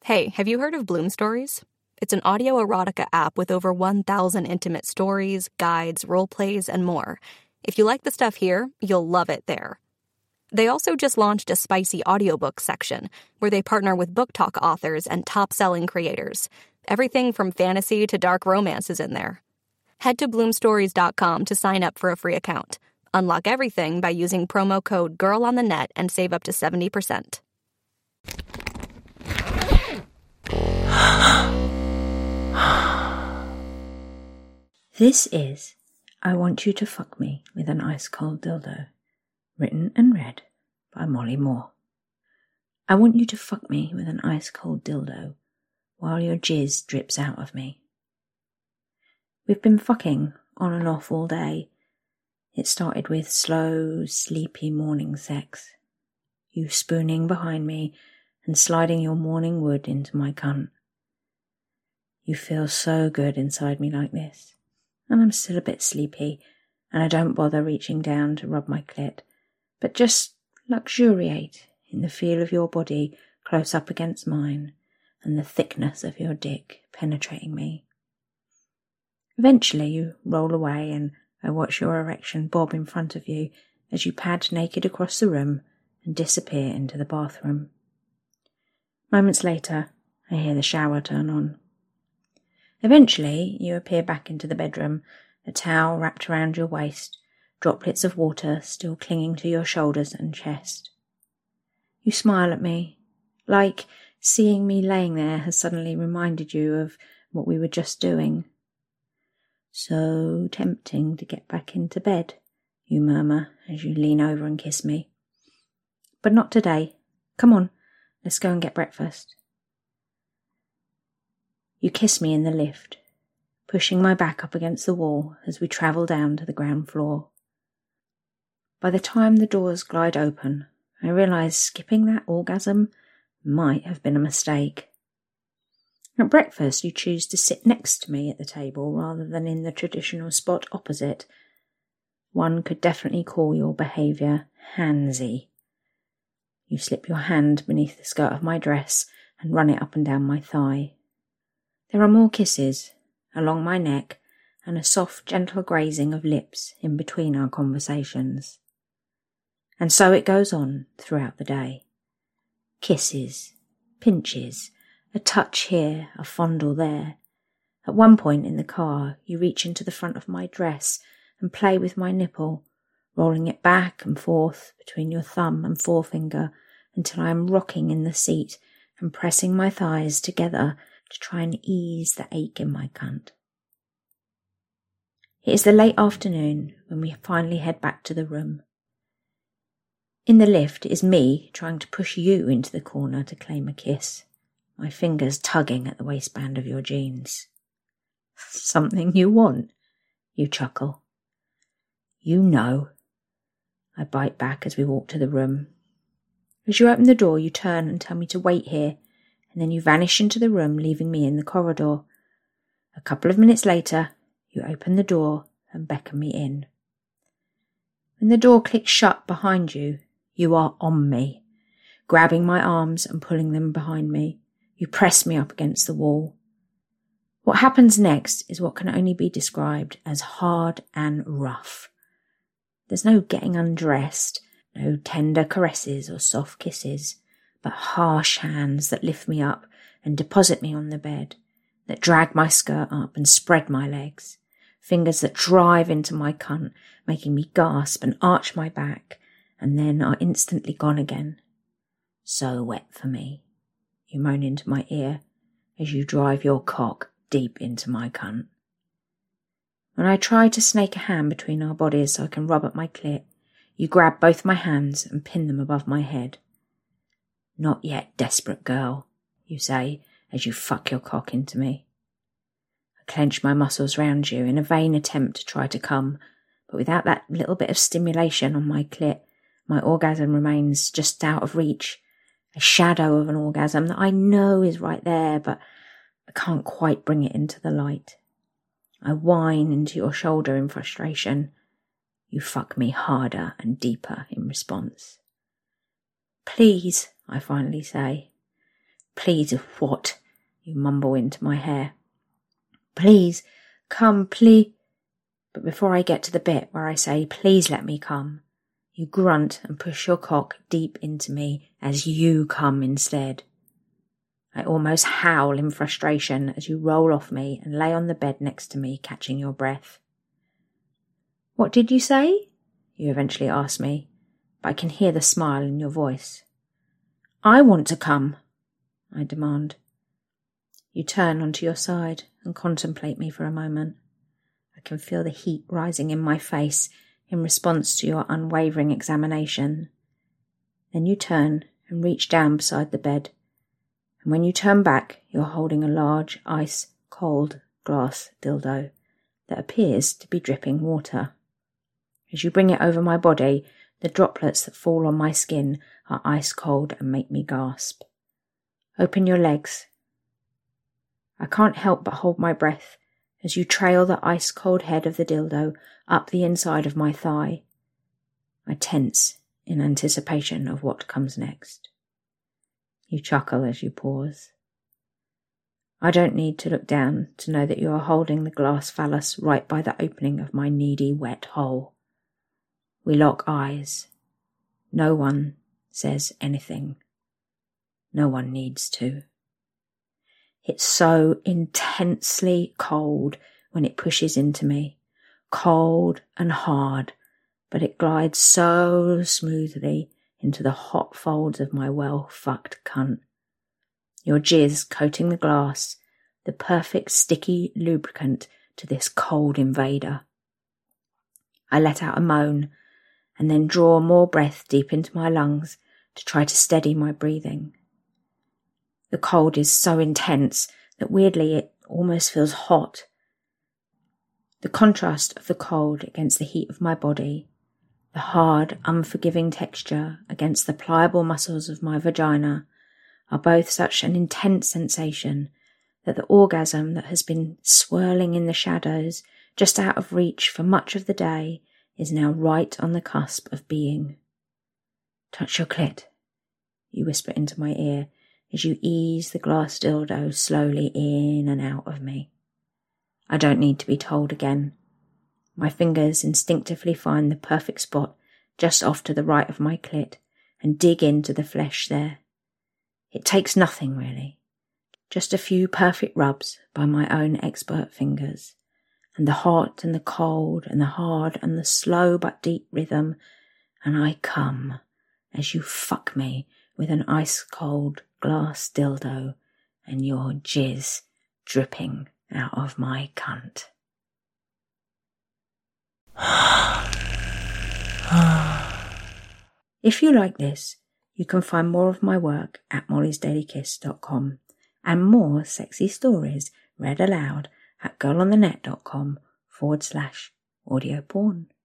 Hey, have you heard of Bloom Stories? It's an audio erotica app with over 1,000 intimate stories, guides, role plays, and more. If you like the stuff here, you'll love it there. They also just launched a spicy audiobook section where they partner with book talk authors and top-selling creators. Everything from fantasy to dark romance is in there. Head to bloomstories.com to sign up for a free account. Unlock everything by using promo code GIRLONTHENET and save up to 70%. This is I Want You to Fuck Me with an Ice Cold Dildo, written and read by Molly Moore. I want you to fuck me with an ice cold dildo while your jizz drips out of me. We've been fucking on and off all day. It started with slow, sleepy morning sex. You spooning behind me and sliding your morning wood into my cunt. You feel so good inside me like this. And I'm still a bit sleepy, and I don't bother reaching down to rub my clit, but just luxuriate in the feel of your body close up against mine, and the thickness of your dick penetrating me. Eventually you roll away, and I watch your erection bob in front of you as you pad naked across the room and disappear into the bathroom. Moments later, I hear the shower turn on. Eventually, you appear back into the bedroom, a towel wrapped around your waist, droplets of water still clinging to your shoulders and chest. You smile at me, like seeing me laying there has suddenly reminded you of what we were just doing. So tempting to get back into bed, you murmur as you lean over and kiss me. But not today. Come on, let's go and get breakfast. You kiss me in the lift, pushing my back up against the wall as we travel down to the ground floor. By the time the doors glide open, I realise skipping that orgasm might have been a mistake. At breakfast, you choose to sit next to me at the table rather than in the traditional spot opposite. One could definitely call your behaviour handsy. You slip your hand beneath the skirt of my dress and run it up and down my thigh. There are more kisses along my neck and a soft, gentle grazing of lips in between our conversations. And so it goes on throughout the day. Kisses, pinches, a touch here, a fondle there. At one point in the car, you reach into the front of my dress and play with my nipple, rolling it back and forth between your thumb and forefinger until I am rocking in the seat and pressing my thighs together to try and ease the ache in my cunt. It is the late afternoon when we finally head back to the room. In the lift is me trying to push you into the corner to claim a kiss, my fingers tugging at the waistband of your jeans. Something you want, you chuckle. You know. I bite back as we walk to the room. As you open the door, you turn and tell me to wait here, and then you vanish into the room, leaving me in the corridor. A couple of minutes later, you open the door and beckon me in. When the door clicks shut behind you, you are on me, grabbing my arms and pulling them behind me. You press me up against the wall. What happens next is what can only be described as hard and rough. There's no getting undressed, no tender caresses or soft kisses, but harsh hands that lift me up and deposit me on the bed, that drag my skirt up and spread my legs, fingers that drive into my cunt, making me gasp and arch my back, and then are instantly gone again. So wet for me, you moan into my ear as you drive your cock deep into my cunt. When I try to snake a hand between our bodies so I can rub at my clit, you grab both my hands and pin them above my head. Not yet, desperate girl, you say as you fuck your cock into me. I clench my muscles round you in a vain attempt to try to come, but without that little bit of stimulation on my clit, my orgasm remains just out of reach, a shadow of an orgasm that I know is right there, but I can't quite bring it into the light. I whine into your shoulder in frustration. You fuck me harder and deeper in response. Please, I finally say. Please, what? You mumble into my hair. Please, come, please. But before I get to the bit where I say, please let me come, you grunt and push your cock deep into me as you come instead. I almost howl in frustration as you roll off me and lay on the bed next to me, catching your breath. What did you say? You eventually ask me, but I can hear the smile in your voice. I want to come, I demand. You turn onto your side and contemplate me for a moment. I can feel the heat rising in my face in response to your unwavering examination. Then you turn and reach down beside the bed, and when you turn back, you're holding a large, ice-cold glass dildo that appears to be dripping water. As you bring it over my body, the droplets that fall on my skin are ice-cold and make me gasp. Open your legs. I can't help but hold my breath as you trail the ice-cold head of the dildo up the inside of my thigh. I tense in anticipation of what comes next. You chuckle as you pause. I don't need to look down to know that you are holding the glass phallus right by the opening of my needy, wet hole. We lock eyes. No one says anything. No one needs to. It's so intensely cold when it pushes into me. Cold and hard, but it glides so smoothly into the hot folds of my well-fucked cunt. Your jizz coating the glass, the perfect sticky lubricant to this cold invader. I let out a moan and then draw more breath deep into my lungs to try to steady my breathing. The cold is so intense that weirdly it almost feels hot. The contrast of the cold against the heat of my body, the hard, unforgiving texture against the pliable muscles of my vagina, are both such an intense sensation that the orgasm that has been swirling in the shadows, just out of reach for much of the day, is now right on the cusp of being. Touch your clit, you whisper into my ear as you ease the glass dildo slowly in and out of me. I don't need to be told again. My fingers instinctively find the perfect spot just off to the right of my clit and dig into the flesh there. It takes nothing really, just a few perfect rubs by my own expert fingers, and the hot and the cold and the hard and the slow but deep rhythm, and I come as you fuck me with an ice-cold glass dildo and your jizz dripping out of my cunt. If you like this, you can find more of my work at mollysdailykiss.com and more sexy stories read aloud at girlonthenet.com/audio porn.